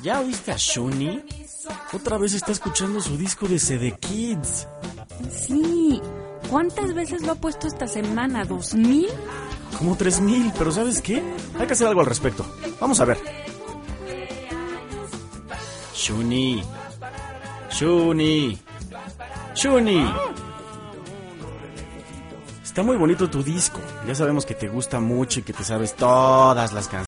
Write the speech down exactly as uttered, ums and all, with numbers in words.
¿Ya oíste a Shuni? Otra vez está escuchando su disco de C D Kids. Sí. ¿Cuántas veces lo ha puesto esta semana? ¿Dos mil? Como tres mil, pero ¿sabes qué? Hay que hacer algo al respecto. Vamos a ver. Shuni. Shuni. Shuni. Está muy bonito tu disco. Ya sabemos que te gusta mucho y que te sabes todas las canciones.